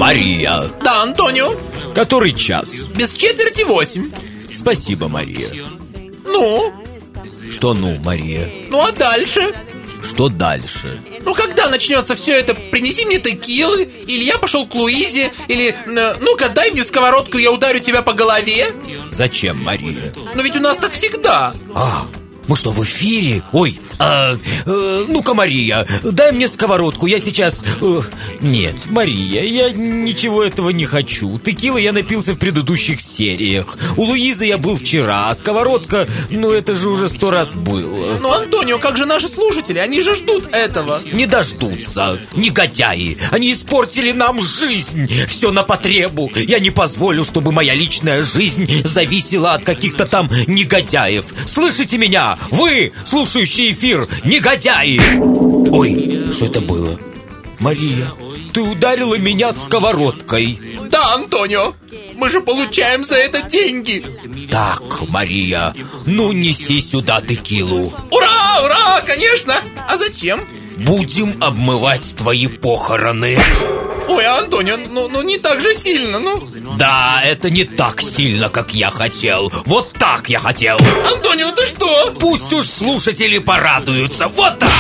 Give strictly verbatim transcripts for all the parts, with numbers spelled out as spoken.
Мария. Да, Антонио. Который час? Без четверти восемь. Спасибо, Мария. Ну? Что ну, Мария? Ну а дальше? Что дальше? Ну когда начнется все это? Принеси мне текилы, или я пошел к Луизе, или ну-ка дай мне сковородку, я ударю тебя по голове. Зачем, Мария? Но ведь у нас так всегда. А, мы что, в эфире? Ой, а, э, ну-ка, Мария, дай мне сковородку, я сейчас... Э, нет, Мария, я ничего этого не хочу. Текилы я напился в предыдущих сериях. У Луизы я был вчера, а сковородка, ну это же уже сто раз было. Ну, Антонио, как же наши слушатели? Они же ждут этого. Не дождутся, негодяи. Они испортили нам жизнь. Все на потребу. Я не позволю, чтобы моя личная жизнь зависела от каких-то там негодяев. Слышите меня? Вы, слушающие эфир, негодяи! Ой, что это было? Мария, ты ударила меня сковородкой. Да, Антонио, мы же получаем за это деньги. Так, Мария, ну неси сюда текилу. Ура, ура, конечно. А зачем? Будем обмывать твои похороны. Ой, Антонио, ну, ну не так же сильно, ну. Да, это не так сильно, как я хотел. Вот так я хотел. Антонио, ты что? Пусть уж слушатели порадуются. Вот так.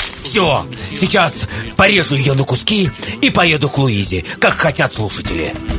Все, сейчас порежу ее на куски и поеду к Луизе, как хотят слушатели.